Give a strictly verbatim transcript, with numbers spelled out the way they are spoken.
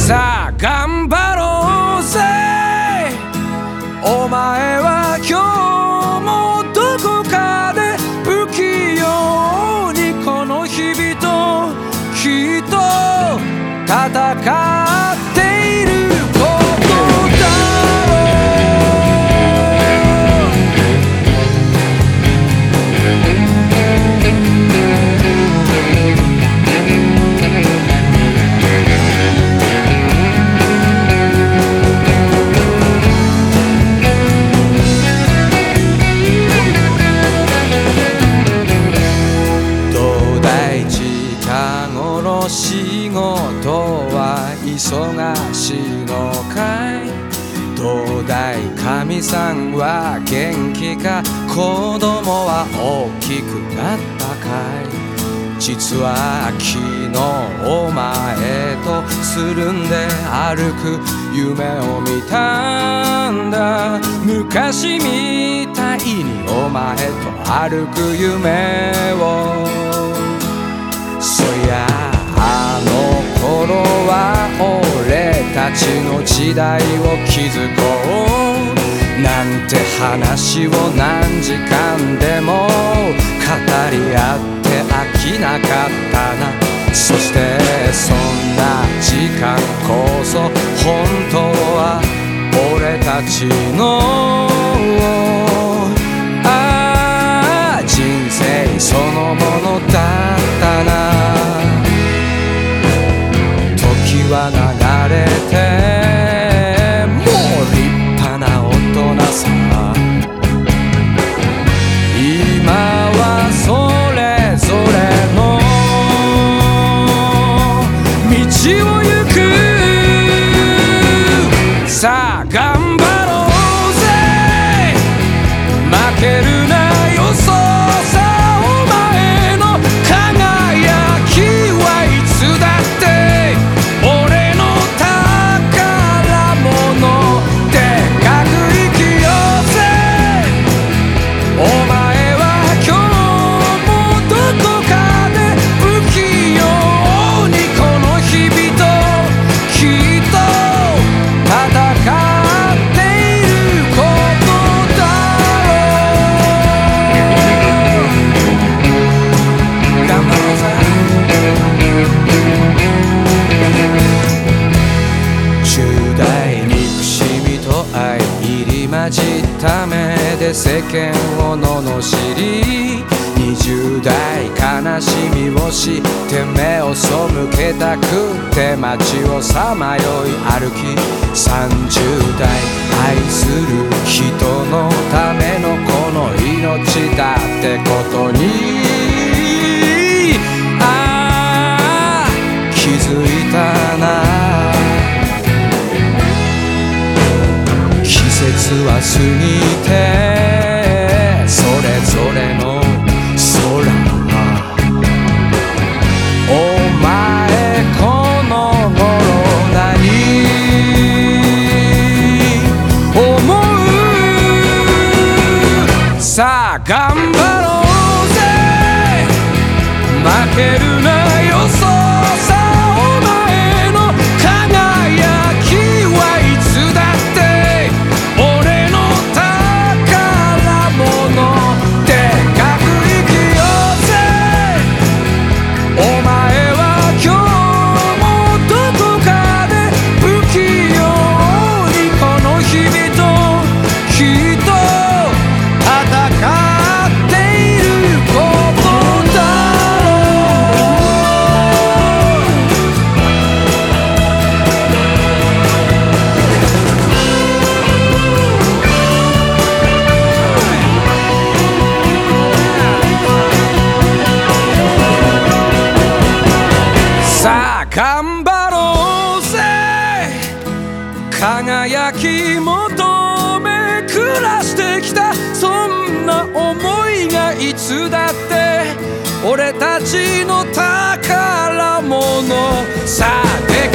さあ頑張ろうぜ。お前は今日もどこかで不器用にこの日々ときっと戦っていることだろ仕事は忙しいのかい。どうだいかみさんは元気か。子供は大きくなったかい。実は昨日お前とつるんで歩く夢を見たんだ。昔みたいにお前と歩く夢を。そりゃあの頃は俺たちの時代を築こうなんて話を何時間でも語り合って飽きなかったな。そしてそんな時間こそ本当は俺たちのああ人生そのものだったな。時は流れてもう立派な大人さ。今はそれぞれの道を行く。さあ頑張ろうぜ。負けるなよそうさ。お前の輝きはいつだって俺の宝物。でかく生きようぜ。お前は今日もどこかで不器用にこの日々ときっと戦っていることだろう。頑張ろうぜ。重大憎しみと愛入り混じった目で世間を罵り、にじゅう代悲しみを知って目を背けたくて街をさまよい歩き、さんじゅう代愛する人のためのこの命だってことにああ気づいたな。季節は過ぎてそれぞれの空。お前この頃何思う。さあ頑張ろうぜ。負けるなよそうさ。お前の輝きはいつだって俺の宝物。でかく生きようぜ。お前は今日もどこかで不器用にこの日々ときっと戦っていることだろう。さあ頑張ろうぜ。輝き求め暮らしてきたそんな思いがいつだって俺たちの宝物。さあで